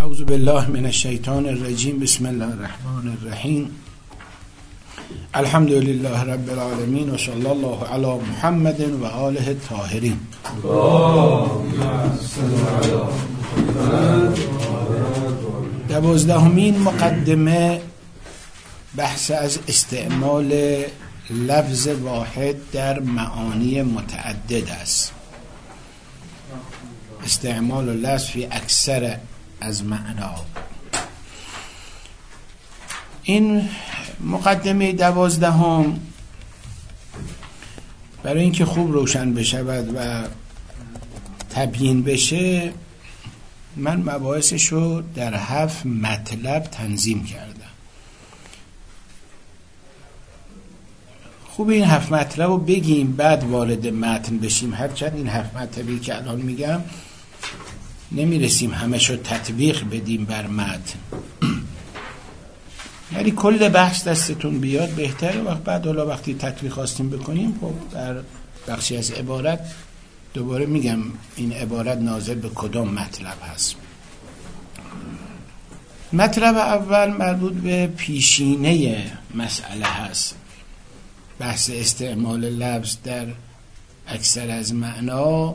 اعوذ بالله من الشیطان الرجیم. بسم الله الرحمن الرحیم. الحمد لله رب العالمین و صلی الله علی محمد و آله الطاهرین. دوازدهمین مقدمه بحث از استعمال لفظ واحد در معانی متعدد است. استعمال لفظ فی اکثر از معنا. این مقدمه 12 برای اینکه خوب روشن بشود و تبیین بشه، من مباحثش رو در 7 مطلب تنظیم کردم. خوب این 7 مطلب رو بگیم بعد وارد متن بشیم. هرچند این 7 مطلبی که الان میگم نمیرسیم همش رو تطبیق بدیم بر متن، یعنی کل بحث دستتون بیاد بهتره. وقت بعد حالا وقتی تطبیق خواستیم بکنیم، خب در بخشی از عبارت دوباره میگم این عبارت ناظر به کدام مطلب هست. مطلب اول مربوط به پیشینه مسئله هست. بحث استعمال لفظ در اکثر از معنا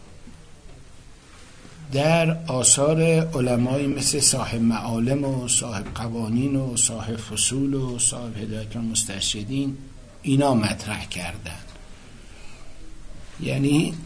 در آثار علمای مثل صاحب معالم و صاحب قوانین و صاحب فصول و صاحب هدایت المسترشدین اینا مطرح کردن. یعنی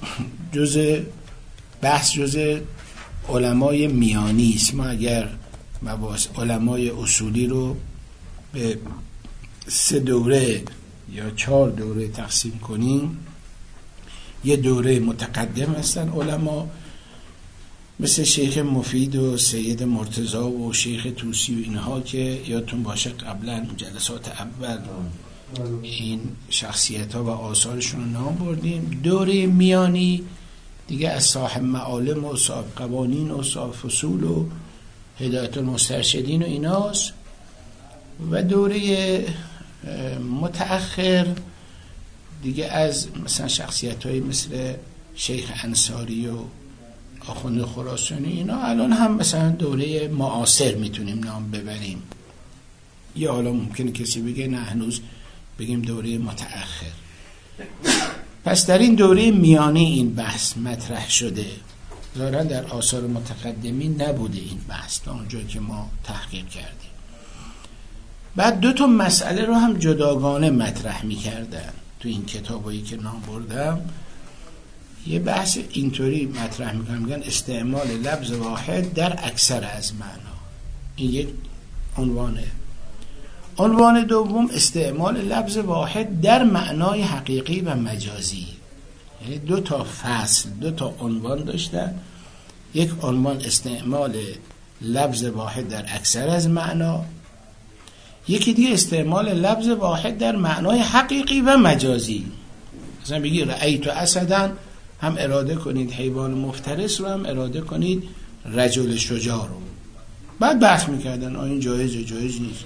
بحث جز علمای میانی است. ما اگر مباحث علمای اصولی رو به 3 دوره یا 4 دوره تقسیم کنیم، یه دوره متقدم هستن علما مثل شیخ مفید و سید مرتضی و شیخ طوسی و اینها که یادتون باشه قبلا جلسات اول این شخصیت ها و آثارشون رو نام بردیم. دوره میانی دیگه از صاحب معالم و صاحب قوانین و صاحب فصول و هدایت المسترشدین و ایناست. و دوره متأخر دیگه از مثلا شخصیت های مثل شیخ انصاری و آخوند خراسانی اینا. الان هم مثلا دوره معاصر میتونیم نام ببریم، یا حالا ممکنه کسی بگه نه هنوز بگیم دوره متأخر. پس در این دوره میانی این بحث مطرح شده. ظاهرا در آثار متقدمین نبوده این بحث تا اونجا که ما تحقیق کردیم. بعد 2 مسئله رو هم جداگانه مطرح میکردن تو این کتابایی که نام بردم. یه بحث اینطوری مطرح میکنم، میگن استعمال لفظ واحد در اکثر از معنا. این یک عنوانه. عنوان دوم استعمال لفظ واحد در معنای حقیقی و مجازی. یعنی 2 فصل 2 عنوان داشتن. یک عنوان استعمال لفظ واحد در اکثر از معنا، یکی دیگه استعمال لفظ واحد در معنای حقیقی و مجازی. مثلا بگی رأیت اسدن، هم اراده کنید حیوان مفترس رو، هم اراده کنید رجل شجاع رو. بعد بحث میکردن این جایزه جایز نیست.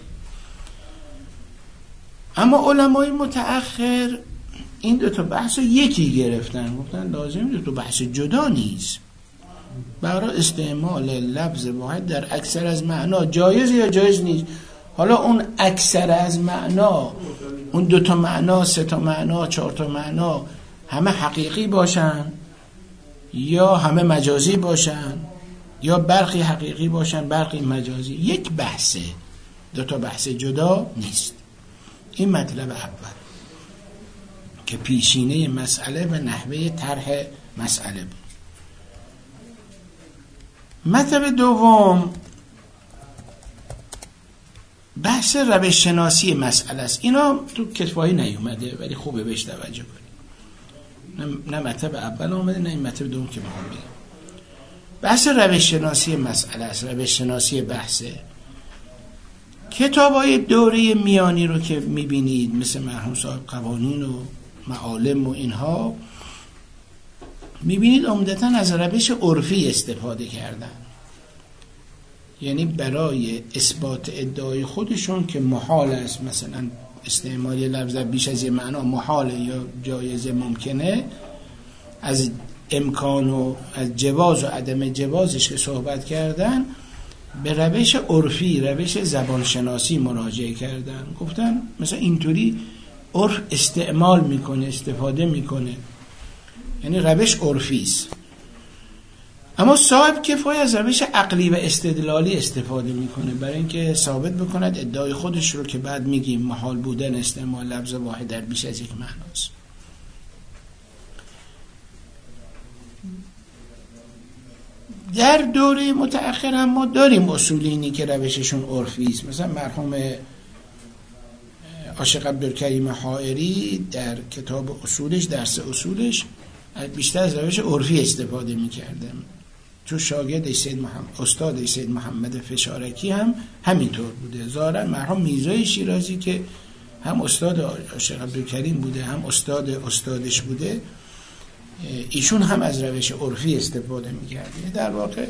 اما علمای متأخر این 2 بحث رو یکی گرفتن، گفتن لازم 2 بحث جدا نیست. برای استعمال لفظ واحد در اکثر از معنا جایز یا جایز نیست. حالا اون اکثر از معنا، اون 2 معنا، 3 معنا، 4 معنا همه حقیقی باشن یا همه مجازی باشن، یا برخی حقیقی باشن برخی مجازی، یک بحثه. 2 بحث جدا نیست. این مطلب اول که پیشینه مسئله و نحوه طرح مسئله بود. مطلب دوم بحث روش شناسی مسئله است. اینا تو کتابی نیومده ولی خوبه بهش توجه کنید. نه مطلب اول اومده نه این مطلب دوم که میخوام بگم. بحث روش شناسی مسئله است، روش شناسی بحثه. کتابای دوره میانی رو که میبینید مثل مرحوم صاحب قوانین و معالم و اینها، میبینید عمدتاً از روش عرفی استفاده کردن. یعنی برای اثبات ادعای خودشون که محال است مثلا استعمال لفظ بیش از یه معنا محاله یا جایزه ممکنه، از امکان و از جواز و عدم جوازش که صحبت کردن، به روش عرفی، روش زبانشناسی مراجعه کردن، گفتن مثلا اینطوری عرف استعمال میکنه، استفاده میکنه، یعنی روش عرفی است. اما صاحب کفایه از روش عقلی و استدلالی استفاده میکنه برای اینکه ثابت بکند ادعای خودش رو که بعد میگیم محال بودن استعمال لفظ واحد در بیش از یک معناست. در دوره متأخر هم ما داریم اصولینی که روششون عرفی است. مثلا مرحوم عاشق عبدالکریم حائری در کتاب اصولش، درس اصولش، بیشتر از روش عرفی استفاده میکرده، چون شاگرد استاد سید محمد فشارکی هم همینطور بوده. ظاهرا مرحوم میرزای شیرازی که هم استاد عاشق عبدالکریم بوده هم استادش بوده، ایشون هم از روش عرفی استفاده میکرده. در واقع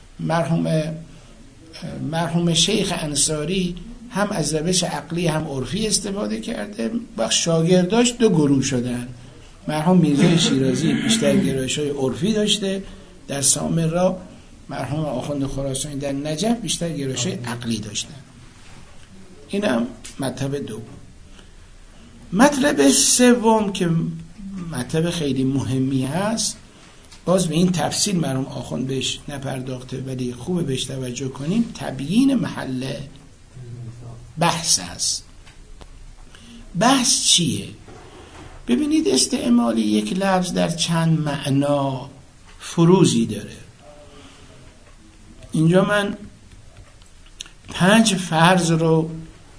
مرحوم شیخ انصاری هم از روش عقلی هم عرفی استفاده کرده. وقت شاگرداش دو گروه شدن. مرحوم میرزای شیرازی بیشتر گرایش‌های عرفی داشته در سامرا، مرحوم آخوند خراسانی در نجف بیشتر گرایش‌های عقلی داشتن. اینم مطلب دوم. مطلب سوم که مطلب خیلی مهمی هست، باز به این تفصیل مرحوم آخوند بهش نپرداخته ولی خوبه بهش توجه کنیم، تبیین محل بحث هست. بحث چیه؟ ببینید استعمال یک لفظ در چند معنا فروزی داره. اینجا من 5 فرض رو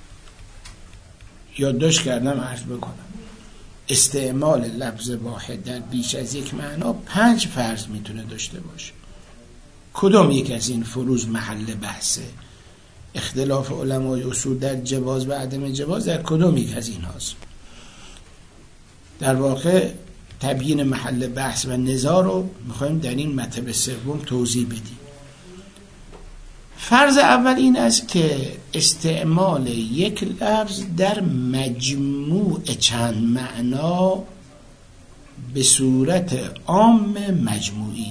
یادداشت کردم عرض بکنم. استعمال لفظ واحد در بیش از یک معنا 5 فرض میتونه داشته باشه. کدوم یک از این فروض محل بحثه؟ اختلاف علمای اصول در جواز و عدم جواز در کدوم یک از این هاست؟ در واقع تبیین محل بحث و نزاع رو میخوایم در این مطلب سوم توضیح بدیم. فرض اول این است که استعمال یک لفظ در مجموع چند معنا به صورت عام مجموعی،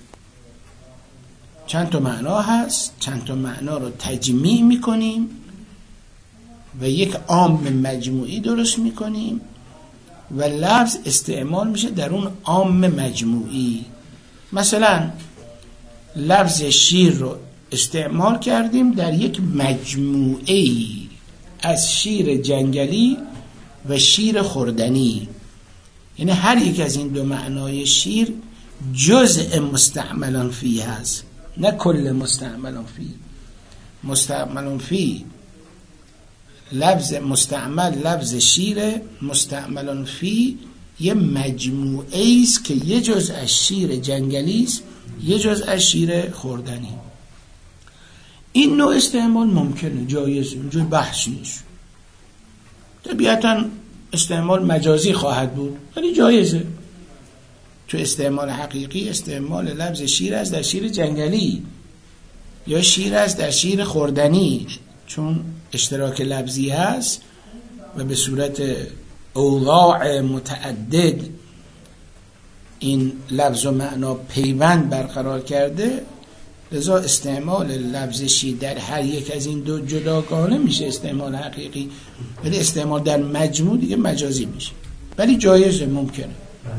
چند تا معنا هست، چند تا معنا رو تجمیع میکنیم و یک عام مجموعی درست میکنیم و لفظ استعمال میشه در اون عام مجموعی. مثلا لفظ شیر رو استعمال کردیم در یک مجموعه از شیر جنگلی و شیر خوردنی، یعنی هر یک از این دو معنای شیر جزء مستعملان فی هست، نه کل مستعملان فی. مستعملان فی لفظ مستعمل لفظ شیر، مستعملان فی یه مجموعه است که یه جزء از شیر جنگلی است، یه جزء از شیر خوردنی. این نوع استعمال ممکنه، جایزه، اونجور بحث نیست. طبیعتا استعمال مجازی خواهد بود ولی جایزه. تو استعمال حقیقی استعمال لفظ شیر است در شیر جنگلی یا شیر است در شیر خوردنی، چون اشتراک لفظی هست و به صورت اوضاع متعدد این لفظ و معنا پیوند برقرار کرده، لذا استعمال لفظ شیر در هر یک از این دو جداگانه میشه استعمال حقیقی، ولی استعمال در مجموع دیگه مجازی میشه، ولی جایزه، ممکنه.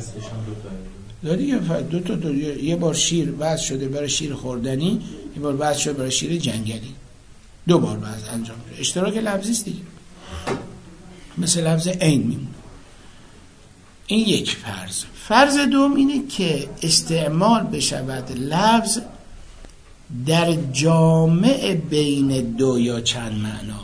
دو یه بار شیر وضع شده برای شیر خوردنی، یه بار وضع شده برای شیر جنگلی، 2 بار وضع انجام شده، اشتراک لفظی است دیگه، مثل لفظ عین میمونه. این یک فرض. فرض دوم اینه که استعمال بشود لفظ در جامع بین 2 یا چند معنا.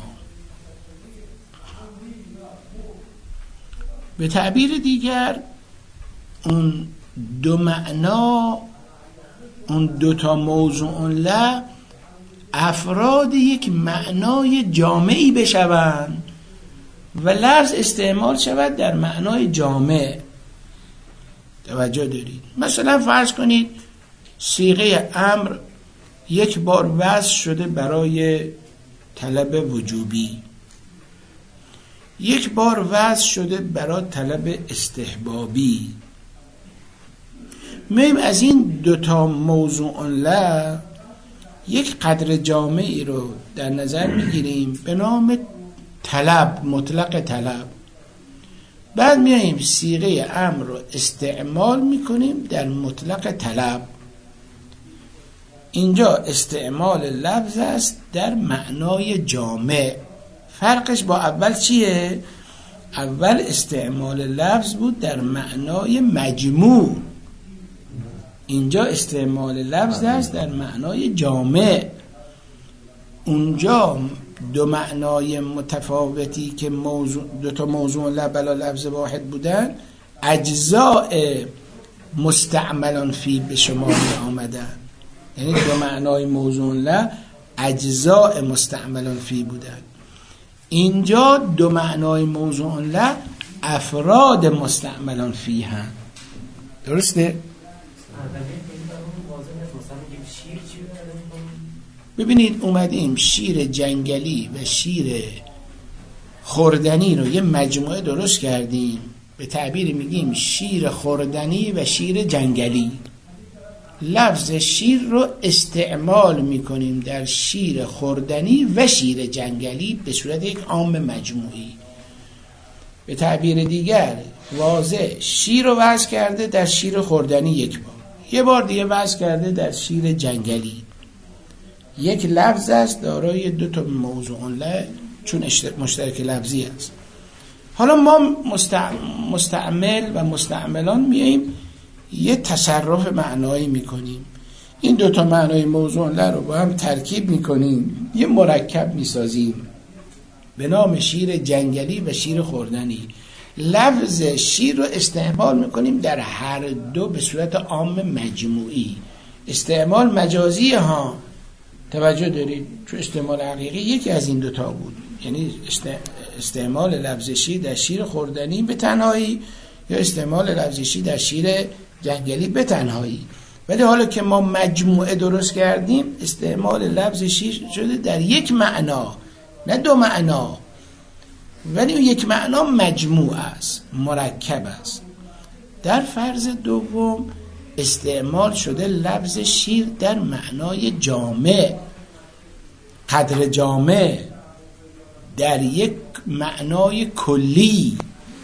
به تعبیر دیگر اون 2 معنا، اون 2 تا موضوع له افراد یک معنای جامعی بشوند و لفظ استعمال شود در معنای جامع. توجه دارید؟ مثلا فرض کنید صیغه امر یک بار وضع شده برای طلب وجوبی، یک بار وضع شده برای طلب استحبابی. میم از این 2 تا موضوع له یک قدر جامعی رو در نظر میگیریم به نام طلب، مطلق طلب. بعد میاییم صیغه امر رو استعمال میکنیم در مطلق طلب. اینجا استعمال لفظ است در معنای جامع. فرقش با اول چیه؟ اول استعمال لفظ بود در معنای مجموع، اینجا استعمال لفظ است در معنای جامع. اونجا دو معنای متفاوتی که دو تا موضوع بلا لفظ واحد بودن، اجزاء مستعملان فی به شما می آمدن. یعنی دو معنای موضوع له اجزاء مستعملان فی بودن. اینجا دو معنای موضوع له افراد مستعملان فی هم. درسته؟ ببینید اومدیم شیر جنگلی و شیر خوردنی رو یه مجموعه درست کردیم، به تعبیر میگیم شیر خوردنی و شیر جنگلی. لفظ شیر رو استعمال میکنیم در شیر خوردنی و شیر جنگلی به صورت یک عام مجموعی. به تعبیر دیگر واضح شیر رو وضع کرده در شیر خوردنی یک بار، یه بار دیگه وضع کرده در شیر جنگلی. یک لفظ است دارای دو تا موضوع له، چون مشترک لفظی است. حالا ما مستعمل و مستعملان میاییم یه تصرف معنایی میکنیم. این دو تا معنای موضوع له رو با هم ترکیب میکنیم، یه مرکب میسازیم به نام شیر جنگلی و شیر خوردنی. لفظ شیر رو استعمال میکنیم در هر دو به صورت عام مجموعی. استعمال مجازی ها، توجه دارید، چون استعمال حقیقی یکی از این دوتا بود. یعنی استعمال لفظ شیر در شیر خوردنی به تنهایی یا استعمال لفظ شیر در شیر جنگلی به تنهایی. ولی حالا که ما مجموعه درست کردیم، استعمال لفظ شیر شده در یک معنا، نه دو معنا، ولی یک معنا مجموع است، مرکب است. در فرض دوم استعمال شده لفظ شیر در معنای جامع، قدر جامع، در یک معنای کلی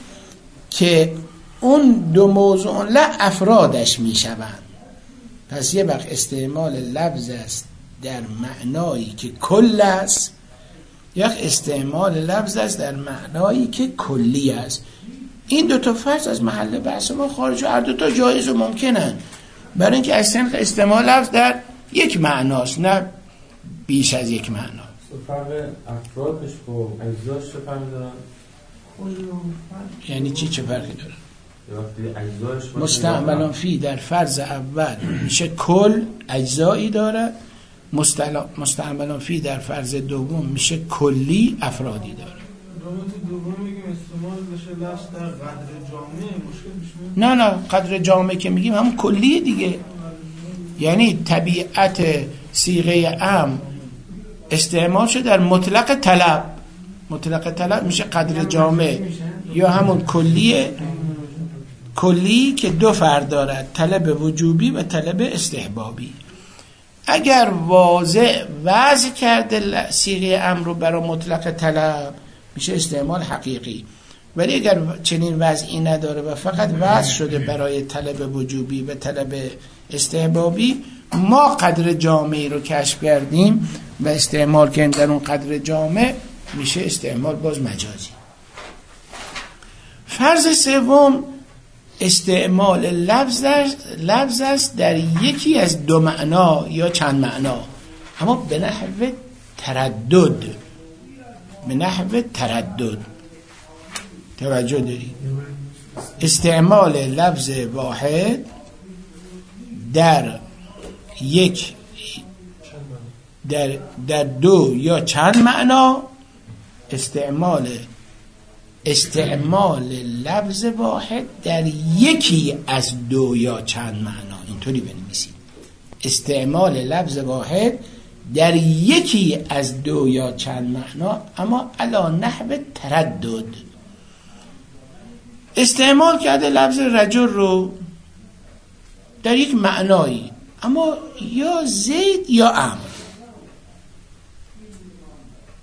که اون دو موضوع له افرادش می شوند. پس یه وقت استعمال لفظ است در معنایی که کل است، یک استعمال لفظ است در معنایی که کلی است. این دو تا فرض از محل بحث ما خارج و هر دو تا جایز و ممکنن، برای اینکه اصلا استعمال لفظ در یک معناست، نه بیش از یک معنا. فرق افرادش با اجزاش چه فرقی دارن؟ یعنی چه فرقی داره؟ اجزاش مستعملان فی در فرض اول میشه کل اجزایی داره، مستعملان فی در فرض دوم میشه کلی افرادی داره. دوم میگیم استعمال بشه لفظ در قدر جامعه مشکل میشه؟ نه قدر جامعه که میگیم همون کلیه دیگه. یعنی طبیعت صیغه ام استعمال شده در مطلق طلب. مطلق طلب میشه قدر جامعه یا همون کلی که دو فرد دارد، طلب وجوبی و طلب استحبابی. اگر واضح وضع کرده صیغه امر رو برای مطلق طلب میشه استعمال حقیقی، ولی اگر چنین وضعی نداره و فقط وضع شده برای طلب وجوبی و طلب استحبابی، ما قدر جامعی رو کشف کردیم و استعمال کردیم در اون قدر جامع، میشه استعمال باز مجازی. فرض سوم استعمال لفظ است در یکی از دو معنا یا چند معنا، اما به نحو تردد. توجه دارید؟ استعمال لفظ واحد در یک در دو یا چند معنا، استعمال لفظ واحد در یکی از دو یا چند معنا. اینطوری بنویسید: استعمال لفظ واحد در یکی از دو یا چند معنا، اما علی نحو تردد. استعمال کرده لفظ رجل رو در یک معنایی، اما یا زید یا عمرو.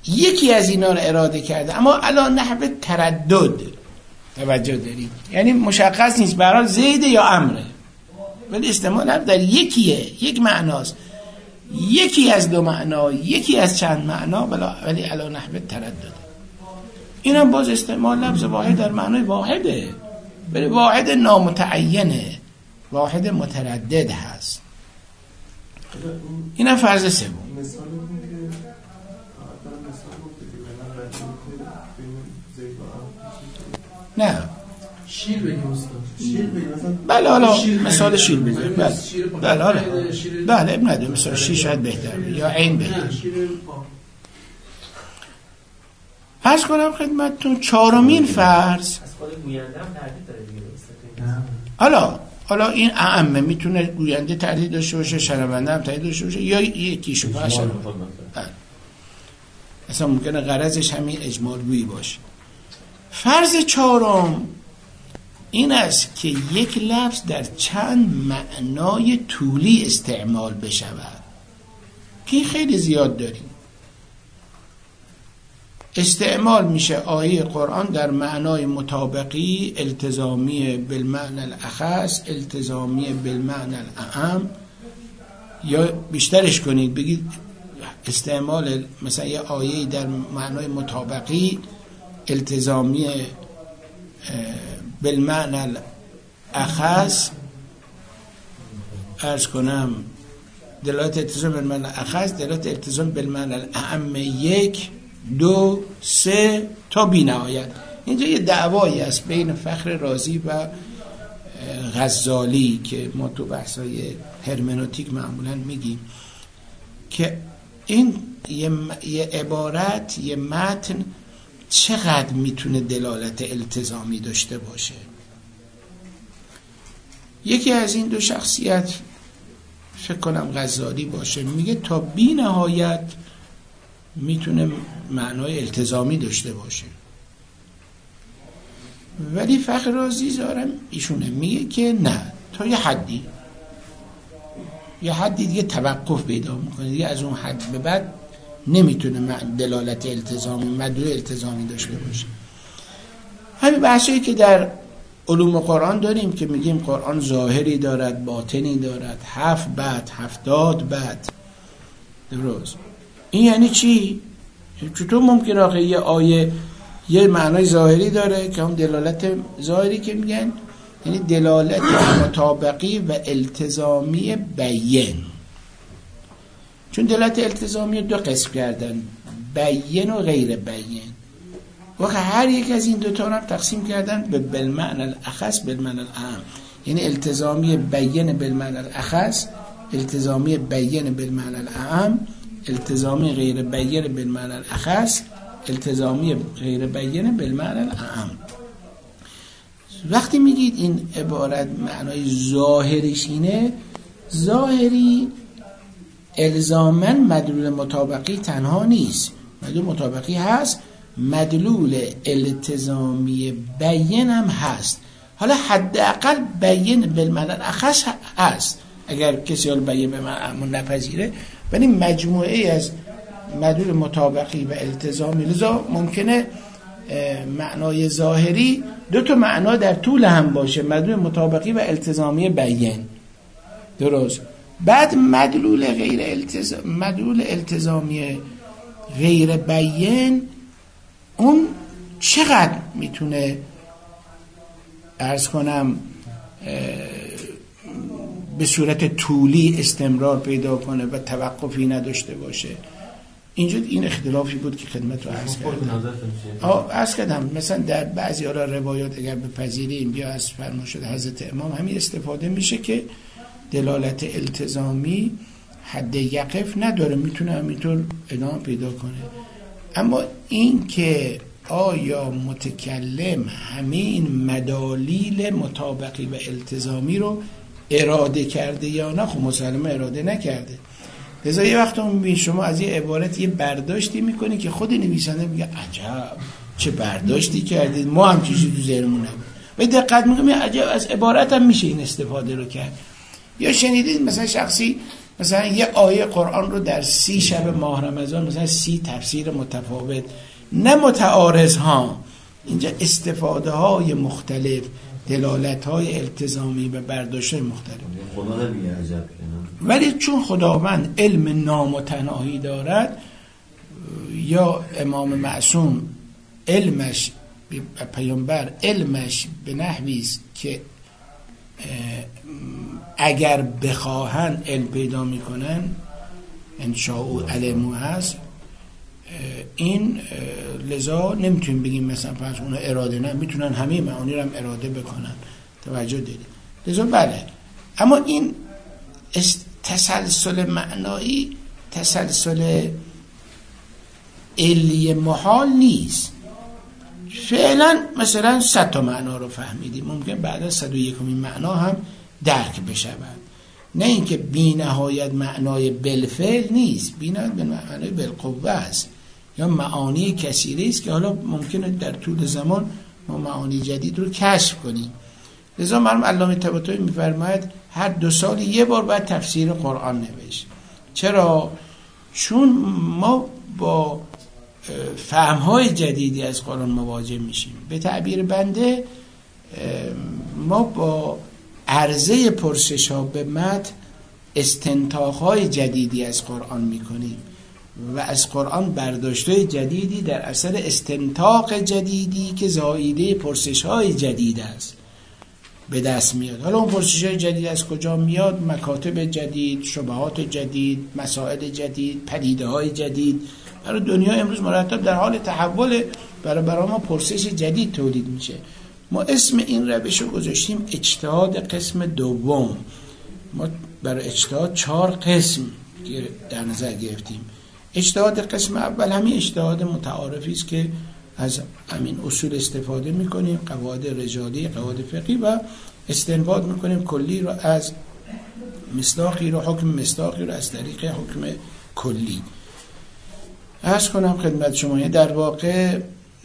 یکی از اینا رو اراده کرده، اما علی نحو تردد. توجه دارید؟ یعنی مشخص نیست برای زید یا امره، ولی استعمال هم در یکیه، یک معناست، یکی از دو معنا، یکی از چند معنا، ولی علی نحو تردد. این هم باز استعمال لفظ واحد در معنای واحده، ولی واحد نامتعینه، واحد متردد هست. این هم فرض سوم. نه شیر بگیم استاد. بله حالا مثال شیر بگیم. بله حالا بله ابن نداره، مثال شیر شاید بهتر یا عین بگیم. عرض کنم خدمتتون چهارمین فرض. حالا این اعمه، میتونه گوینده تردید داشته باشه، شنونده هم تردید داشته باشه، یا یکیشو باشه. اصلا ممکنه غرضش همین اجمال گویی باشه. فرض چهارم این است که یک لفظ در چند معنای طولی استعمال بشود، که خیلی زیاد داریم. استعمال میشه آیه قرآن در معنای مطابقی، التزامی بالمعنى الاخص، التزامی بالمعنى الاعم، یا بیشترش کنید بگید استعمال مثلا یه آیه در معنای مطابقی، التزامی بالمعنى الاخص، عرض کنم دلالت التزام بالمعنى الاخص، دلالت التزام بالمعنى الاعم، 1 2 3 تا بی نهایت. اینجا یه دعوایی است بین فخر رازی و غزالی که ما تو بحثای هرمنوتیک معمولا میگیم که این یه عبارت، یه متن چقدر میتونه دلالت التزامی داشته باشه. یکی از این دو شخصیت فکر کنم غزالی باشه، میگه تا بی نهایت میتونه معنای التزامی داشته باشه، ولی فخر رازی ظاهرا ایشونه میگه که نه، تا یه حدی دیگه توقف پیدا میکنه، دیگه از اون حد به بعد نمیتونه دلالت التزامی، مدلول التزامی داشته باشه. همین بحثایی که در علوم قرآن داریم که میگیم قرآن ظاهری دارد، باطنی دارد، 7 بعد 70 بعد. درست. این یعنی چی؟ چطور ممکنه آخه یه آیه یه معنای ظاهری داره که هم دلالت ظاهری که میگن، یعنی دلالت مطابقی و التزامی بیان. چون دلالت التزامی دو قسم کردن، بیان و غیر بیان، و هر یک از این دو تا هم تقسیم کردن به بالمعنى الاخص بالمعنى الاعم، یعنی التزامی بیان بالمعنى الاخص، التزامی بیان بالمعنى الاعم، التزامی غیر بیان بالمعنى الاخص، التزامی غیر بیان بالمعنى الاعم. وقتی میگید این عبارت معنای ظاهریش اینه، ظاهری الزاماً مدلول مطابقی تنها نیست، مدلول مطابقی هست، مدلول التزامی بیان هم هست. حالا حداقل بیان بالمعنى الاخص هست اگر کسی حال بیان به معنی نپذیره، ولی مجموعه از مدلول مطابقی و التزامی، لذا ممکنه معنای ظاهری دو تا معنا در طول هم باشه، مدلول مطابقی و التزامی بیان. درست. بعد مدلول التزامی غیر بیان، اون چقدر میتونه عرض کنم به صورت طولی استمرار پیدا کنه و توقفی نداشته باشه. اینجا این اختلافی بود که خدمت رو عرض کردم. مثلا در بعضی روایات اگر بپذیریم یا از فرمایشات حضرت امام همین استفاده میشه که دلالت التزامی حد یقف نداره، میتونه همینطور ادامه پیدا کنه. اما این که آیا متکلم همین مدالیل مطابقی و التزامی رو اراده کرده یا نه؟ خب مسلمه اراده نکرده. لذا یه وقت میبینی شما از یه عبارت یه برداشتی میکنی که خود نویسنده میگه عجب چه برداشتی کردید، ما هم چیزی تو ذهنمون نبود. و دقت میکنیم عجب از عبارت هم میشه این استفاده رو کرد. یا شنیدید مثلا شخصی مثلا یه آیه قرآن رو در 30 شب ماه رمضان مثلا 30 تفسیر متفاوت، نه متعارض ها، اینجا استفاده های مختلف، دلالت های التزامی و برداشت مختلف. خدا نمیگه عجب. ولی چون خداوند علم نامتناهی دارد، یا امام معصوم علمش پیامبر علمش به نحوی است که اگر بخواهن علم پیدا میکنن، انشاء علمو هست، این لذا نمیتونیم بگیم مثلا فرض اون اراده، نه، میتونن همه معانی رو هم اراده بکنن. توجه دارید؟ لذا بله، اما این تسلسل معنایی تسلسل علی محال نیست. فعلا مثلا 100 تا معنا رو فهمیدیم، ممکن بعد از 101مین معنا هم درک بشود. نه اینکه بی نهایت معنای بالفعل نیست، بی نهایت به معنای بالقوه است، یا معانی کثیری است که حالا ممکنه در طول زمان ما معانی جدید رو کشف کنیم. لذا مرحوم علامه طباطبایی می‌فرماید هر 2 سال یه بار باید تفسیر قرآن نوشت. چرا؟ چون ما با فهم‌های جدیدی از قرآن مواجه میشیم. به تعبیر بنده ما با عرضه پرسش‌ها به متن استنتاق‌های جدیدی از قرآن می‌کنیم و از قرآن برداشت‌های جدیدی در اثر استنتاق جدیدی که زائیده پرسش‌های جدید است به دست میاد. حالا اون پرسش‌های جدید از کجا میاد؟ مکاتب جدید، شبهات جدید، مسائل جدید، پدیده‌های جدید. برای دنیا امروز مرتب در حال تحول، برای ما پرسش جدید تولید میشه. ما اسم این روش رو گذاشتیم اجتهاد قسم دوم. ما برای اجتهاد 4 قسم در نظر گرفتیم. اجتهاد قسم اول همین اجتهاد متعارفی است که از همین اصول استفاده میکنیم، قواعد رجالی، قواعد فقهی، و استنباط میکنیم کلی رو از مصداقی رو، حکم مصداقی رو از طریق حکم کلی. عرض کنم خدمت شما در واقع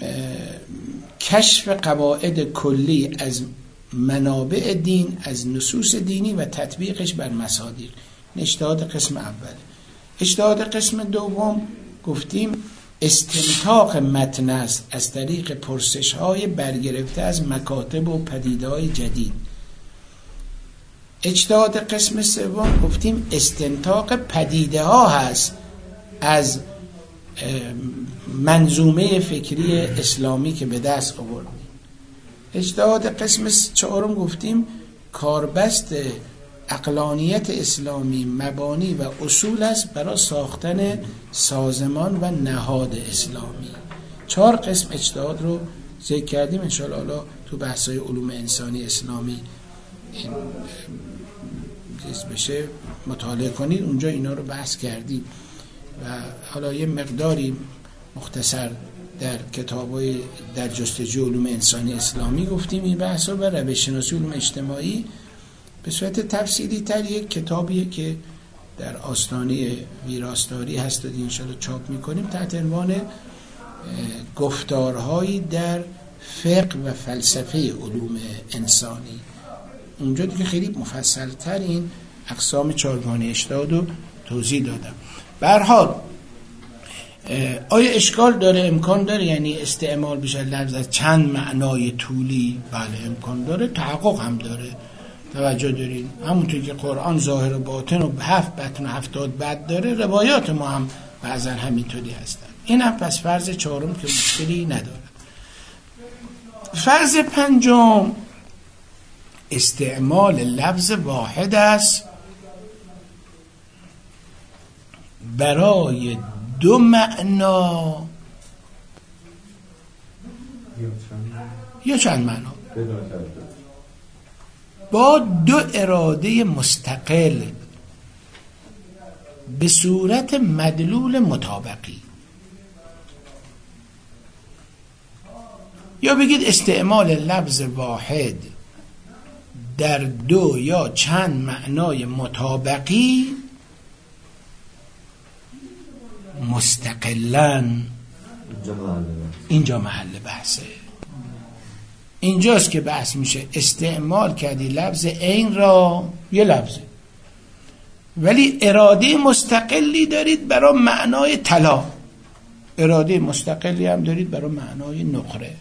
کشف قواعد کلی از منابع دین، از نصوص دینی و تطبیقش بر مصادیق. اجتهاد قسم اول. اجتهاد قسم دوم گفتیم استنتاق متن است از طریق پرسش‌های برگرفته از مکاتب و پدیده‌های جدید. اجتهاد قسم سوم گفتیم استنتاق پدیده‌ها هست از منظومه فکری اسلامی که به دست آوردیم. اجتهاد قسم چهارم گفتیم کاربست عقلانیت اسلامی مبانی و اصول است برای ساختن سازمان و نهاد اسلامی. 4 قسم اجتهاد رو ذکر کردیم. انشاءالله حالا تو بحث‌های علوم انسانی اسلامی این بشه مطالعه کنید، اونجا اینا رو بحث کردیم و حالا یه مقداری مختصر در کتاب‌های در جستجوی علوم انسانی اسلامی گفتیم این بحث‌ها. و روش شناسی علوم اجتماعی به صورت تفصیلی تر یک کتابیه که در آستانه ویراستاری هست و انشاءالله چاپ میکنیم تحت عنوان گفتارهایی در فقه و فلسفه علوم انسانی. اونجا دیگه خیلی مفصل‌تر این اقسام 4گانه اجتهاد رو توضیح دادم. به هر حال آیا اشکال داره؟ امکان داره یعنی استعمال بشه لفظ از چند معنای طولی؟ بله امکان داره، تحقق هم داره. توجه دارین همونطور که قرآن ظاهر و باطن و 7 بطن و 70 بد داره، روایات ما هم بعضا همینطوری هستن. این هم پس فرض 4م که مشکلی نداره. فرض 5 استعمال لفظ واحد است برای 2 معنا یا چند معنا با 2 اراده مستقل به صورت مدلول مطابقی. یا بگید استعمال لفظ واحد در 2 یا چند معنای مطابقی مستقلاً. اینجا محل بحثه. اینجاست که بحث میشه استعمال کردی لفظ عین را، یه لفظه ولی اراده مستقلی دارید برای معنای طلا، اراده مستقلی هم دارید برای معنای نقره.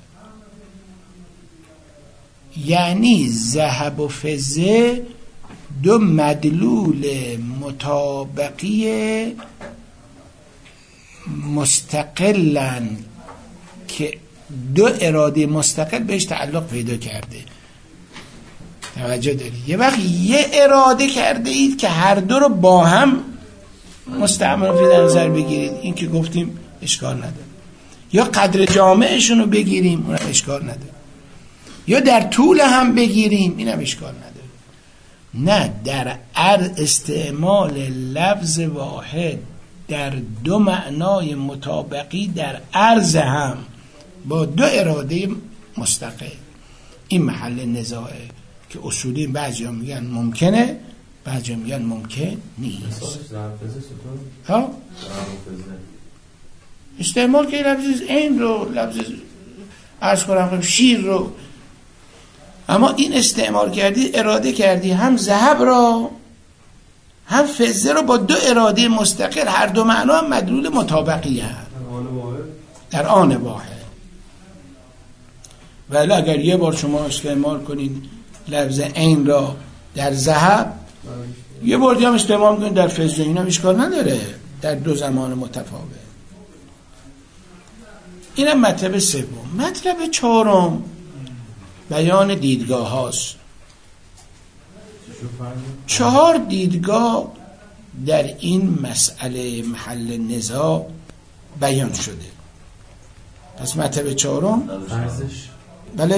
یعنی ذهب و فضه دو مدلول مطابقی مستقلن که دو اراده مستقل بهش تعلق پیدا کرده. توجه دارید؟ یه وقت یه اراده کرده اید که هر دو رو با هم مستعمل فی در نظر بگیرید، این که گفتیم اشکال نداره. یا قدر جامعشون رو بگیریم، اونم اشکال نداره. یا در طول هم بگیریم، اینم اشکال نداره. نه، در استعمال لفظ واحد در دو معنای مطابقی در عرض هم با دو اراده مستقل، این محل نزاعه که اصولی بعضی هم میگن ممکنه، بعضی هم میگن ممکن نیست. ها؟ استعمال که لفظ این رو، لفظ عرض کنم شیر رو، اما این استعمال کردی، اراده کردی هم ذهب را هم فضه رو با دو اراده مستقل، هر دو معنا هم مدلول مطابقی هم در آن واحد. ولی اگر یه بار شما استعمال کنید لفظ عین را در ذهب، یه بار دیگه هم استعمال کنید در فضه، این هم اشکال نداره در دو زمان متفاوت. اینم مطلب سوم. مطلب چهارم بیان دیدگاه هاست. 4 دیدگاه در این مسئله محل نزاع بیان شده. پس مطلب چهارم بله؟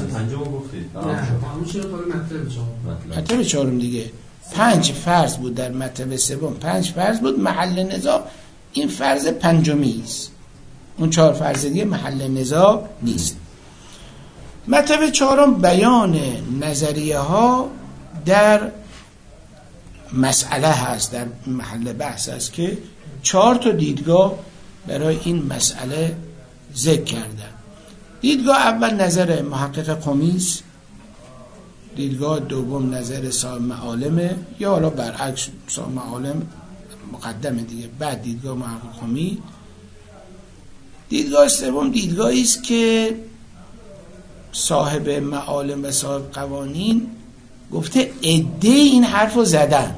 مطلب چهارم دیگه 5 فرض بود در مطلب سوم، 5 فرض بود محل نزاع، این فرض پنجمی است. اون 4 فرض دیگه محل نزاع نیست. مطلب چهارم بیان نظریه ها در مسئله هست، در محل بحث هست که 4 تا دیدگاه برای این مسئله ذکر کردن. دیدگاه اول نظر محقق قمی است، دیدگاه دوم نظر صاحب معالمه، یا حالا برعکس صاحب معالم مقدمه دیگه، بعد دیدگاه محقق قمی. دیدگاه سوم دیدگاهی است که صاحب معالم و صاحب قوانین گفته عده این حرف رو زدن.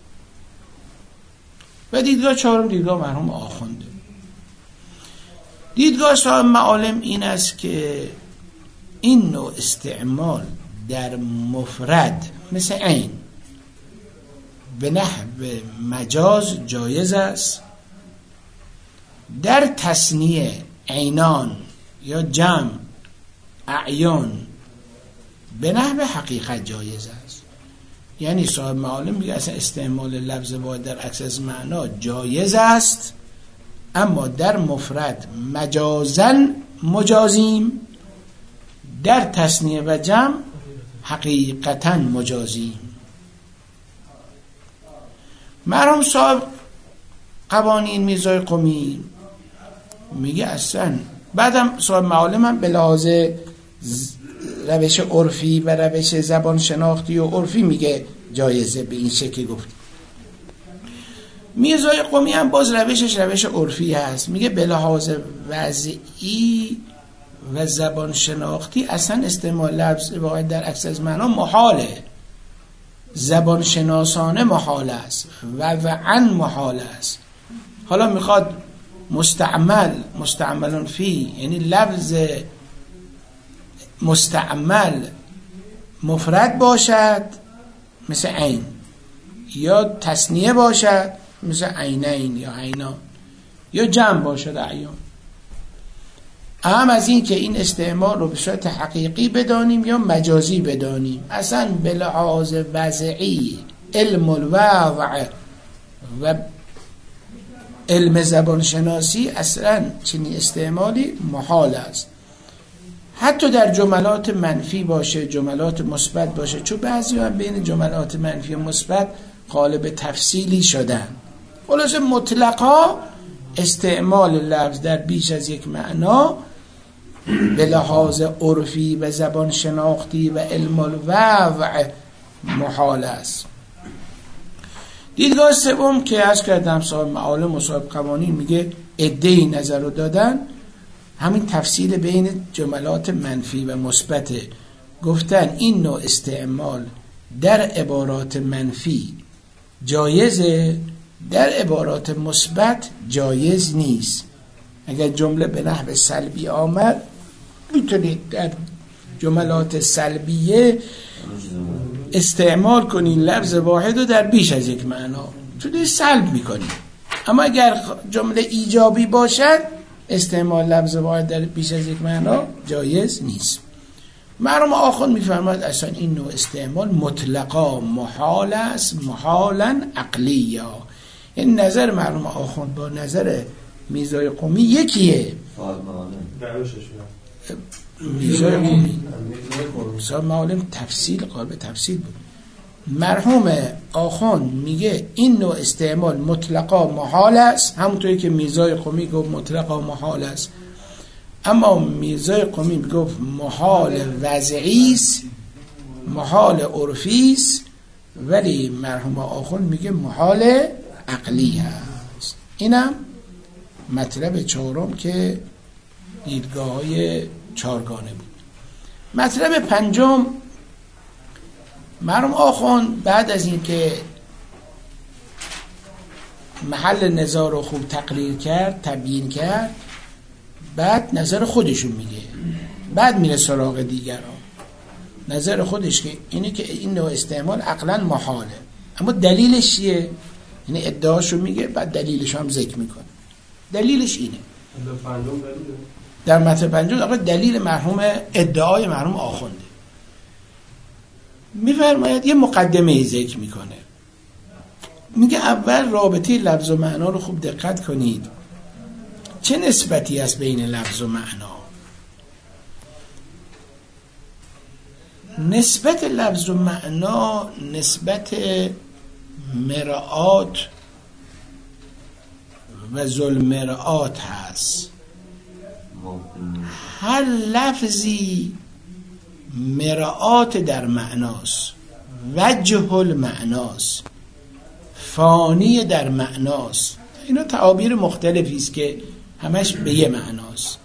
و دیدگاه چهارم دیدگاه مرحوم آخونده. دیدگاه صاحب معالم این است که این نوع استعمال در مفرد مثل عین به نحو مجاز جایز است، در تثنیه عینان یا جمع اعیان به نحو حقیقت جایز است. یعنی صاحب معالم میگه اصلا استعمال لفظ واحد در عکس از معنا جایز است، اما در مفرد مجازن مجازیم، در تثنیه و جمع حقیقتا مجازیم. مرحوم صاحب قوانین میرزای قمی میگه اصلا، بعدم صاحب معالم هم به لحاظ روش عرفی و روش زبان شناختی و عرفی میگه جایزه، به این شکل گفت. میرزای قمی هم باز روشش روش عرفی هست، میگه به لحاظ وضعی و زبان شناختی اصلا استعمال لفظ واحد در عکس از معنا محاله، زبان شناسانه محال است و وعن محال است. حالا میخواد مستعملون فی، یعنی لفظ مستعمل مفرد باشد مثل عین، یا تثنیه باشد مثل عینین یا عینا، یا جمع باشد اعیان. اهم از این که این استعمال رو به صورت حقیقی بدانیم یا مجازی بدانیم. اصلا به لحاظ وضعی علم الوضع و علم زبان شناسی اصلا چنین استعمالی محال است. حتی در جملات منفی باشه، جملات مثبت باشه، چون بعضی هم بین جملات منفی و مثبت قالب تفصیلی شدن. خلاصه مطلقا استعمال لفظ در بیش از یک معنا به لحاظ عرفی و زبان شناختی و علم الوضع محال است. دیدگاه سوم که عرض کردم صاحب معالم و صاحب قوانین میگه عده‌ای نظر رو دادن، همین تفصیل بین جملات منفی و مثبت، گفتن این نوع استعمال در عبارات منفی جایزه، در عبارات مثبت جایز نیست. اگر جمله به نحو سلبی آمد میتونید در جملات سلبیه استعمال کنین لفظ واحد رو در بیش از یک معنا، چون سلب میکنید. اما اگر جمله ایجابی باشد استعمال لفظ واحد در بیش از یک معنا جایز نیست. مرحوم آخوند میفرماید اصلا این نوع استعمال مطلقا محال است، محالا عقلیا. این نظر مرحوم آخوند با نظر میرزای قمی یکیه. میرزای قمی صاحب معالم تفصیل قابل تفصیل بود. مرحوم آخوند میگه این نوع استعمال مطلقا محال است، همونطوری که میرزای قمی گفت مطلقا محال است. اما میرزای قمی گفت محال وضعی است، محال عرفی است، ولی مرحوم آخوند میگه محال عقلی است. اینم مطلب چهارم که دیدگاه‌های چهارگانه بود. مطلب پنجم، مرحوم آخوند بعد از این که محل نظر رو خوب تقریر کرد، تبیین کرد، بعد نظر خودشون میگه، بعد میره سراغ دیگران. نظر خودش که اینه که این نوع استعمال عقلا محاله، اما دلیلش چیه؟ یعنی ادعاشو میگه بعد دلیلش هم ذکر میکنه. دلیلش اینه در متن پنجم آقا دلیل مرحوم ادعای مرحوم آخونده میفرماید یه مقدمه ذکر میکنه. میگه اول رابطه لفظ و معنا رو خوب دقت کنید. چه نسبتی است بین لفظ و معنا؟ نسبت لفظ و معنا نسبت مرآت و ذوالمرآت هست. هر لفظی مرآت در معناست، وجه المعناست، فانی در معناست. اینا تعابیر مختلفی است که همش به یه معناست.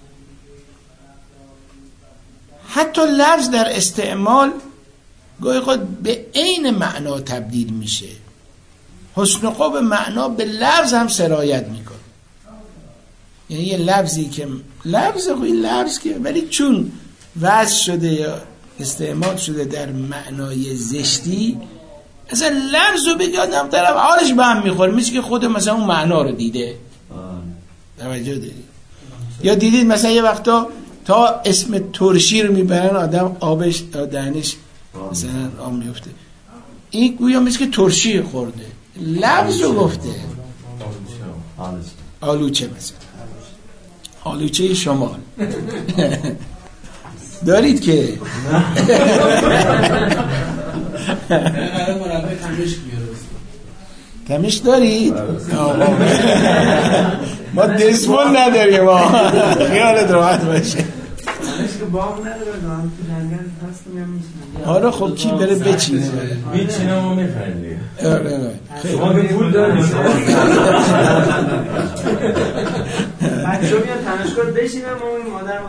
حتی لفظ در استعمال گاهی خود به عین معنا تبدیل میشه. حسن و خوب معنا به لفظ هم سرایت میکنه. یعنی یه لفظی که لفظ که ولی چون وضع شده یا استعمال شده در معنای زشتی، اصلا لفظ رو بگی آدم طرف حالش به هم میخوره، مثل که خود مثلا اون معنا رو دیده. توجه دارید؟ یا دیدید مثلا یه وقتا تا اسم ترشی رو میبرن آدم آبش دهنش مثلا آب میفته. این گویا مثل که ترشی خورده، لفظ رو گفته. آلوچه مثلا، آلوچه شمال دارید که تمیش دارید؟ ما دسمون نداریم، ما خیالت راحت باشه. آره خب کی بره بچینه؟ میچینه ما میخریم. آره شما به پول دارید. بچه ها بیان تنشگاه بشینم ما این مادر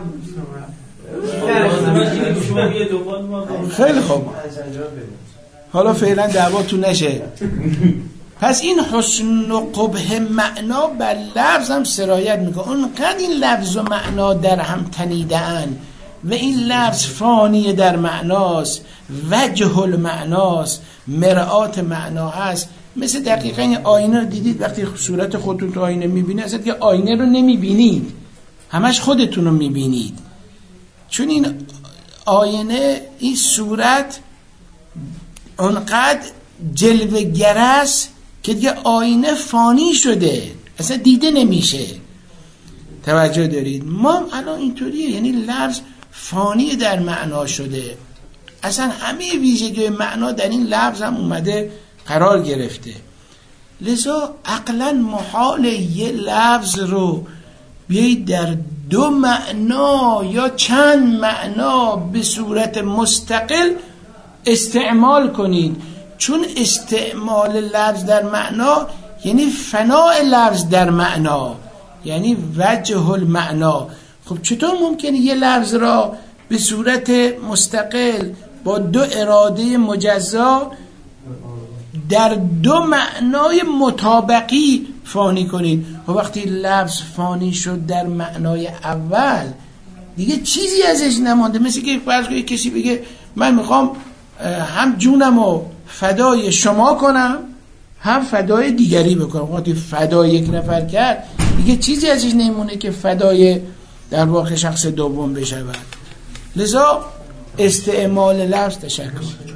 ما خیلی خوب. حالا فعلا دعواتون نشه. پس این حسن و قبح معنا بر لفظ هم سرایت میکنه. اونقدر این لفظ و معنا در هم تنیده‌اند و این لفظ فانی در معناست، وجه المعناست، مرآت معنا هست. مثل دقیقا این آینه رو دیدید وقتی صورت خودتون تو آینه میبینید اصلا که آینه رو نمیبینید، همش خودتون رو میبینید. چون این آینه، این صورت اونقدر جلوه‌گر است که دیگه آینه فانی شده، اصلا دیده نمیشه. توجه دارید؟ ما الان اینطوریه، یعنی لفظ فانی در معنا شده، اصلا همه ویژگی معنا در این لفظ هم اومده قرار گرفته. لذا عقلا محال یه لفظ رو بیایید در دو معنا یا چند معنا به صورت مستقل استعمال کنید، چون استعمال لفظ در معنا یعنی فناء لفظ در معنا، یعنی وجه المعنا. خب چطور ممکنه یه لفظ را به صورت مستقل با دو اراده مجزا در دو معنای مطابقی فانی کنید؟ و وقتی لفظ فانی شد در معنای اول دیگه چیزی ازش نمانده. مثل که فرض کنید کسی بگه من میخوام هم جونمو فدای شما کنم هم فدای دیگری بکنم. وقتی فدای یک نفر کرد دیگه چیزی ازش نمونه که فدای در واقع شخص دوم بشود. لذا استعمال لفظ تشکر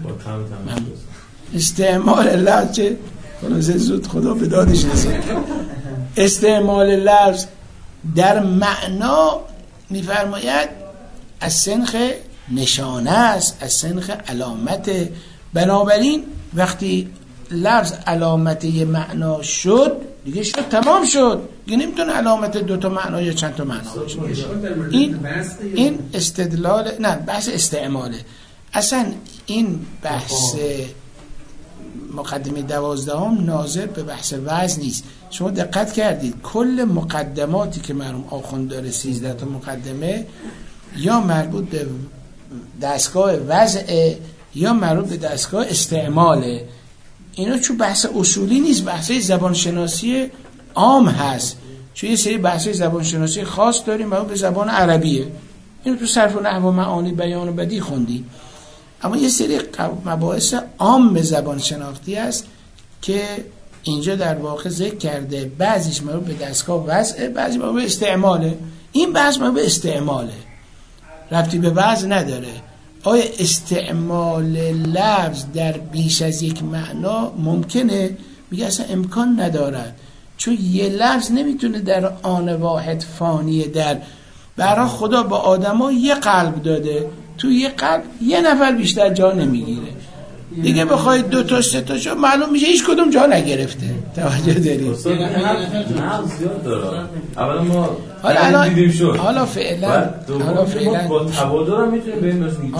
استعمال لفظ چه خلاص زود خدا به دادش رسید. استعمال لفظ در معنا میفرماید از سنخ نشانه است، از سنخ علامت. بنابراین وقتی لفظ علامت یه معنا شد دیگه شد، تمام شد دیگه، نمیتونه علامت دو تا معنا یا چند تا معنا باشه. این استدلال نه، بحث استعماله. اصلا این بحث مقدمه 12 ناظر به بحث وزن نیست. شما دقت کردید کل مقدماتی که مرحوم آخوند داره 13 تا مقدمه یا مربوط به دستگاه وضع یا مربوط به دستگاه استعماله. اینا چون بحث اصولی نیست، بحث زبانشناسی عام هست. چون یه سری بحث زبانشناسی خاص داریم مربوط به زبان عربیه، اینو تو صرف و نحو و معانی بیان و بدیع خوندی. اما یه سری مباحث عام به زبان شناختی هست که اینجا در واقع ذکر کرده، بعضیش مربوط به دستگاه وضع، بعضی مربوط به استعماله. این بحث مربوط به استعماله، ربطی به وضع نداره. آیا استعمال لفظ در بیش از یک معنا ممکنه؟ میگه اصلا امکان ندارد، چون یه لفظ نمیتونه در آن واحد فانیه. در برای خدا با آدما یه قلب داده، تو یه قلب یه نفر بیشتر جا نمیگیره. دیگه بخواید 2 تا 3 تا جا معلوم میشه هیچ کدوم جا نگرفته. توجه دارید؟ نه زیاد داره. اولا ما حالا فعلا با تبادل هم میتونیم بریم.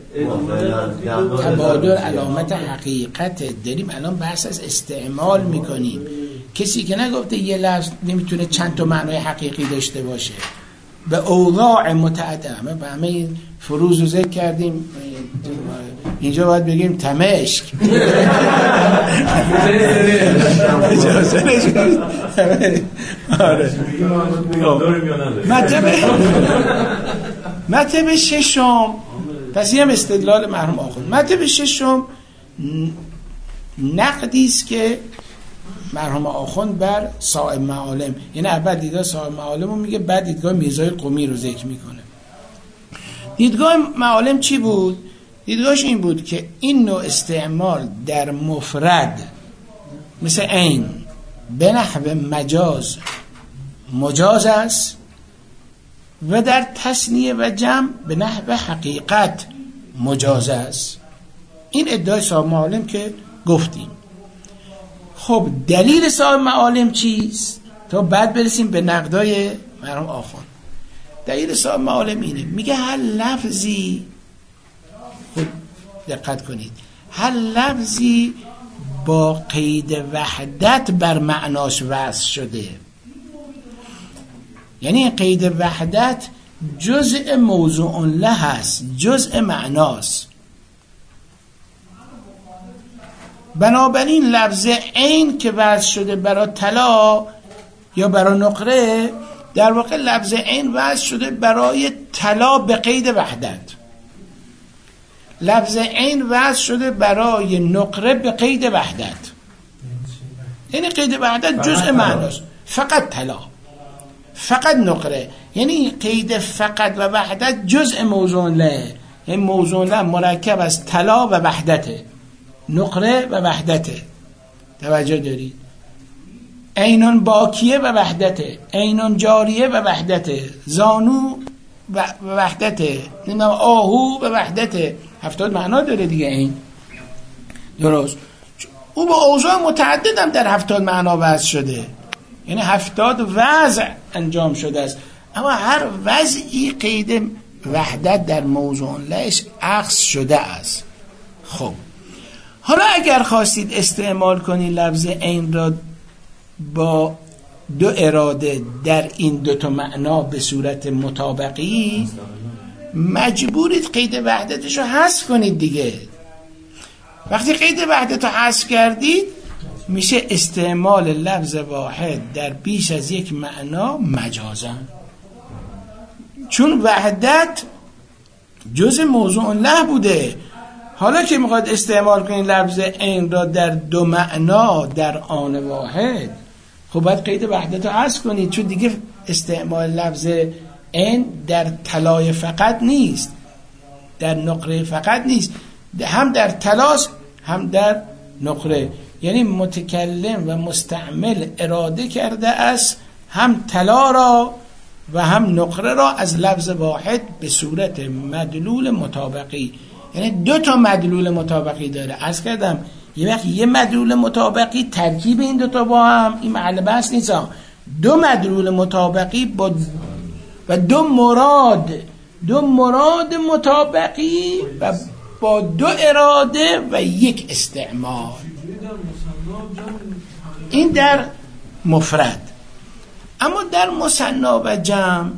تبادل علامت حقیقت داریم. الان بحث از استعمال میکنیم. کسی که نگفته یه لفظ نمیتونه چند تا معنای حقیقی داشته باشه. به اوضاع متعدد به همه این فروز رو ذکر کردیم. اینجا باید بگیم تمشک. اجازه نشید. مطلب ششم، پس این هم استدلال مرحوم آخوند. مطلب ششم نقدی است که مرحوم آخوند بر صاحب معالم، یعنی اول دیدگاه صاحب معالم رو میگه، بعد دیدگاه میرزای قمی رو ذکر میکنه. دیدگاه معالم چی بود؟ دیدگاهش این بود که این نوع استعمال در مفرد مثل عین به نحو مجاز است و در تثنیه و جمع به نحو حقیقت مجاز است. این ادعای صاحب معالم که گفتیم. خب دلیل صاحب معالم چیست؟ تا بعد برسیم به نقدای مرحوم آخوند. دلیل صاحب معالم اینه، میگه هر لفظی، خود دقت کنید، هر لفظی با قید وحدت بر معناش وصل شده، یعنی قید وحدت جزء موضوع له هست، جزء معناست. بنابراین لفظ عین که وضع شده برای طلا یا برای نقره، در واقع لفظ عین وضع شده برای طلا به قید وحدت، لفظ عین وضع شده برای نقره به قید وحدت. یعنی قید وحدت جزء معناست، فقط طلا، فقط نقره. یعنی قید فقط و وحدت جزء موضوع له. این موضوع له مرکب از طلا و وحدته، نقره و وحدته. توجه دارید؟ عینون باکیه و وحدته، عینون جاریه و وحدته، زانو و وحدته، آهو و وحدته. 70 معنا داره دیگه این. درست. او با اوضاع متعدد هم در 70 معنا وضع شده، یعنی 70 وضع انجام شده است. اما هر وضعی قید وحدت در موضوع لهش عکس شده است. خب حالا اگر خواستید استعمال کنید لفظ عین را با دو اراده در این دو تا معنا به صورت مطابقی، مجبورید قید وحدتش رو حذف کنید دیگه. وقتی قید وحدت رو حذف کردید میشه استعمال لفظ واحد در بیش از یک معنا مجازا، چون وحدت جزء موضوع له بوده. حالا که میخواد استعمال کنید لفظ عین را در دو معنا در آن واحد، خب باید قید وحدت رو حذف کنید، چون دیگه استعمال لفظ عین در طلای فقط نیست، در نقره فقط نیست، هم در طلاست هم در نقره. یعنی متکلم و مستعمل اراده کرده است هم طلا را و هم نقره را از لفظ واحد به صورت مدلول مطابقی، یعنی دو تا مدلول مطابقی داره. عرض کردم یه وقت یه مدلول مطابقی ترکیب این دو تا با هم، این محل بحث نیست، دو مدلول مطابقی با و دو مراد مطابقی و با دو اراده و یک استعمال. این در مفرد. اما در مثنی و جمع،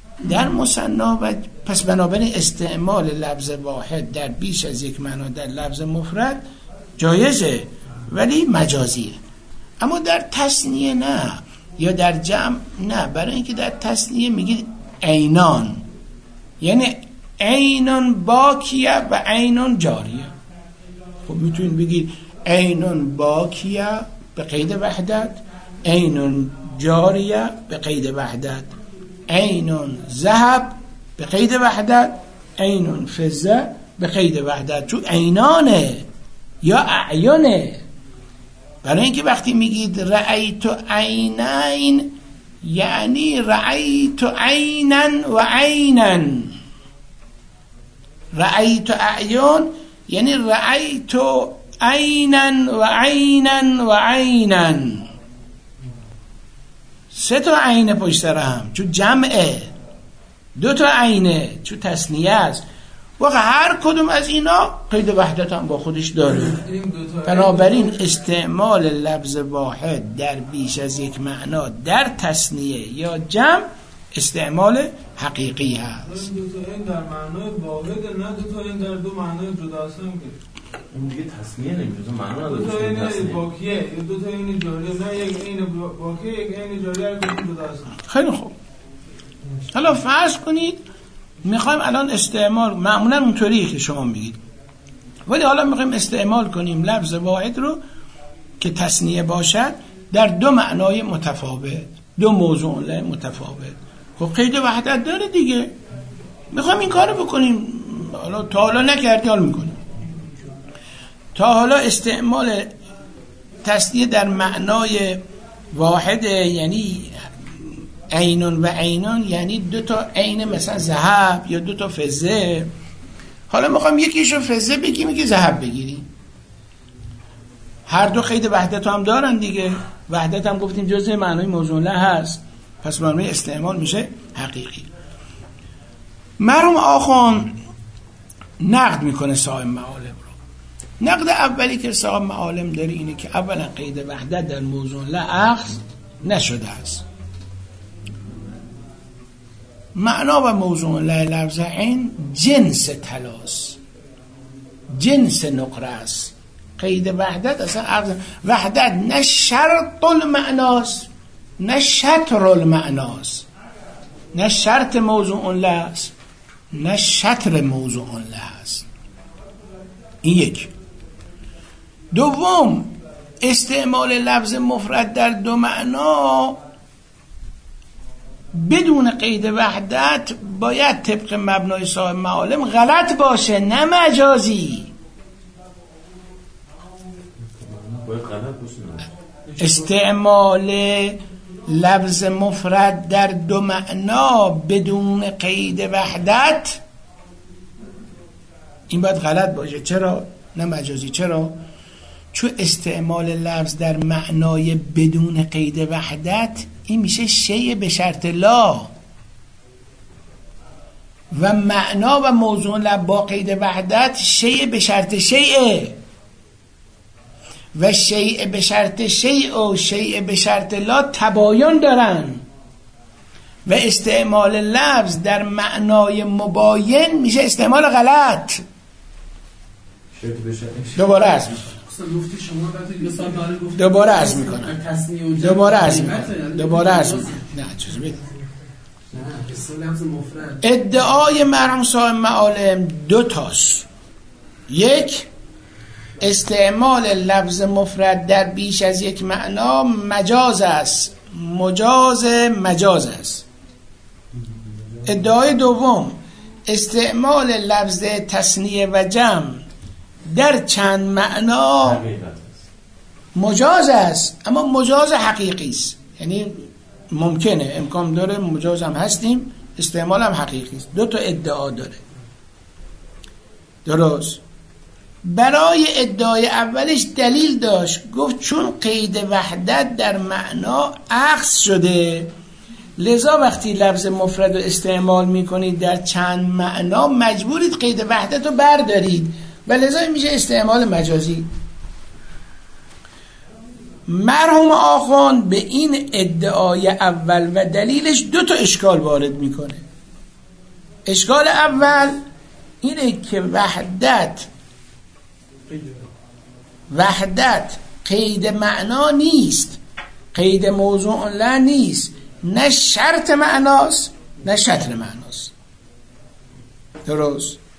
پس بنابراین استعمال لفظ واحد در بیش از یک معنا در لفظ مفرد جایزه ولی مجازیه. اما در تثنیه نه، یا در جمع نه، برای اینکه در تثنیه میگید عینان، یعنی عینان باکیه و عینان جاریه. خب میتونید بگید عینان باکیه به قید وحدت، عینان جاریه به قید وحدت، عینان ذهب به قید وحدت، عینان فضه به قید وحدت، چون عینانه یا اعیانه. برای اینکه وقتی میگید رأیت عینین یعنی رأیت عینن و عینن، رأیت اعیان یعنی رأیت عینن و عینن و عینن، سه تا عین پشت سر هم، چون جمعه، دو تا عینه چون تثنیه است. واقعا هر کدوم از اینا قید وحدت هم با خودش داره. بنابراین استعمال لفظ واحد در بیش از یک معنا در تثنیه یا جمع استعمال حقیقی هست. دو تا این در معنای واحد، نه دو تا این در دو معنای جدا هستن. اون دیگه تثنیه نمیشه، معنا نداره. دو تا این باقیه یا دو تا این جاریه، نه یک این باقیه یک این جاریه، هر کدوم جدا هستن. خیلی خوب. حالا فرض کنید میخوایم الان استعمال، معمولا اونطوریه که شما میگید، ولی حالا میخوایم استعمال کنیم لفظ واحد رو که تثنیه باشد در دو معنای متفاوت، دو موضوع له متفاوت. خب قید وحدت داره دیگه، میخوایم این کارو بکنیم. حالا تا حالا نکردی، حالا میکنیم. تا حالا استعمال تثنیه در معنای واحد یعنی عینون و عینان، یعنی دو تا عین مثلا ذهب یا دو تا فضه. حالا میخوام یکیشو فضه بگیم که ذهب بگیریم. هر دو قید وحدت هم دارن دیگه. وحدت هم گفتیم جزء معنای موضوع له هست، پس معنای استعمال میشه حقیقی. مرحوم آخوان نقد میکنه صاحب معالم رو. نقد اولی که صاحب معالم داره اینه که اولا قید وحدت در موضوع له اخذ نشده است. معنا و موضوع له لفظ عین جنس طلاس، جنس نقره است. قید وحدت اصلا وحدت نه شرط المعناست نه شطر المعناست، نه شرط موضوع له است نه شطر موضوع له است. این یک. دوم، استعمال لفظ مفرد در دو معنا بدون قید وحدت باید طبق مبنای صاحب معالم غلط باشه، نه مجازی. استعمال لفظ مفرد در دو معنا بدون قید وحدت این باید غلط باشه. چرا؟ نه مجازی. چرا؟ چون استعمال لفظ در معنای بدون قید وحدت این میشه شیء به شرط لا، و معنا و موضوع له با قید وحدت شیء به شرط شیء. و شیء به شرط شیء و شیء به شرط لا تباین دارن و استعمال لفظ در معنای مباین میشه استعمال غلط. دوباره عرض میکنم نه چیزی بگم. ادعای مرحوم صاحب معالم دو تاست. یک، استعمال لفظ مفرد در بیش از یک معنا مجاز است، مجاز است. ادعای دوم، استعمال لفظ تثنیه و جمع در چند معنا مجاز است، اما مجاز حقیقی است. یعنی ممکنه، امکان داره، مجاز هم هستیم، استعمال هم حقیقی است. دو تا ادعا داره. درست. برای ادعای اولش دلیل داشت، گفت چون قید وحدت در معنا اخذ شده، لذا وقتی لفظ مفرد رو استعمال میکنید در چند معنا مجبورید قید وحدت رو بردارید و لذا میشه استعمال مجازی. مرحوم آخوند به این ادعای اول و دلیلش دو تا اشکال وارد میکنه. اشکال اول اینه که وحدت قید معنا نیست، قید موضوع لا نیست، نه شرط معناست نه شطر معناست. درست.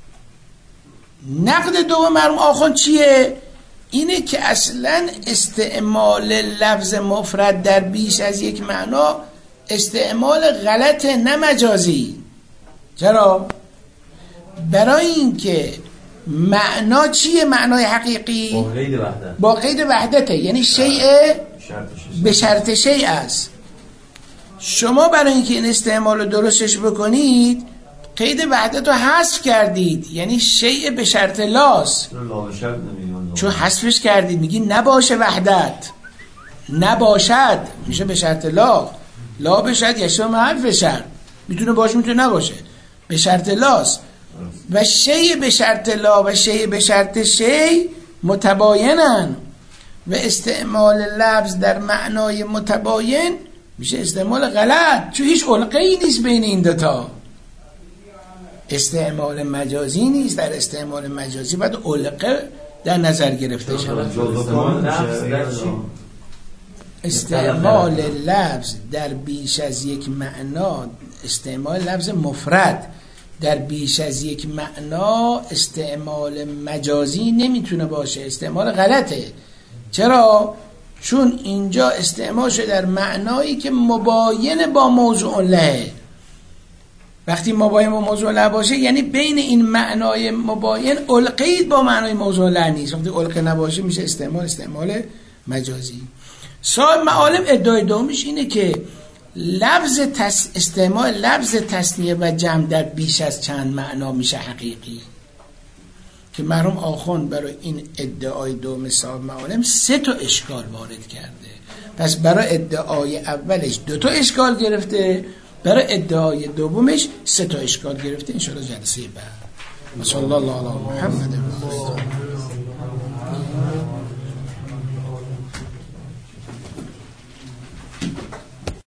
نقد دوم مرحوم آخوند چیه؟ اینه که اصلا استعمال لفظ مفرد در بیش از یک معنا استعمال غلط نه مجازی. چرا؟ برای اینکه معنا چیه؟ معنای حقیقی با قید وحدته، یعنی شیء به شرط شیء است. شما برای اینکه این استعمال رو درستش بکنید قید وحدت رو حذف کردید، یعنی شیء به شرط لاست. چون حذفش کردید میگی نباشه وحدت، نباشد میشه به شرط لا بشد یا شما محل شرط، میتونه باشه میتونه نباشه، به شرط لاست. و شیء به شرط لا و شیء به شرط شیء متباینن و استعمال لفظ در معنای متباین میشه استعمال غلط، چون هیچ علقه‌ای نیست بین این دوتا. استعمال مجازی نیست، در استعمال مجازی باید علقه در نظر گرفته شود. استعمال لفظ در بیش از یک معنا، استعمال لفظ مفرد در بیش از یک معنا استعمال مجازی نمیتونه باشه، استعمال غلطه. چرا؟ چون اینجا استعمال شده در معنایی که مباین با موضوع له. وقتی مباین با موضوع له باشه یعنی بین این معنای مباین علقه با معنای موضوع له نیست. وقتی علقه نباشه میشه استعمال مجازی. صاحب معالم ادعای دومش اینه که استعمال لفظ تثنیه و جمع در بیش از چند معنا میشه حقیقی، که مرحوم آخوند برای این ادعای دوم صاحب معالم 3 تا اشکال وارد کرده. پس برای ادعای اولش 2 تا اشکال گرفته، برای ادعای دومش 3 تا اشکال گرفته. ان شاء الله جلسه بعد. صلی الله علی محمد.